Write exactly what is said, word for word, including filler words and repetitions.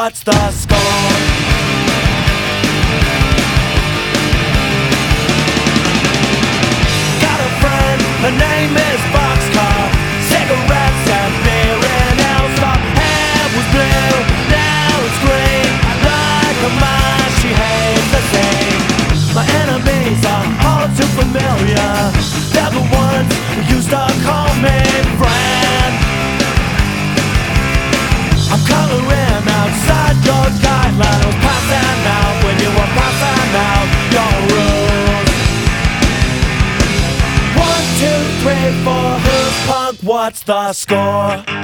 what's the score? Got a friend, her name is Boxcar. Cigarettes and beer in Hellstop. Hair was blue, now it's green. Like a mind, she hates the same. My enemies are all too familiar. They're the ones who used to call me friend. I'm coloring outside your guideline. I was passing out when you were passing out your rules. One, two, three, four, who's punk? What's the score?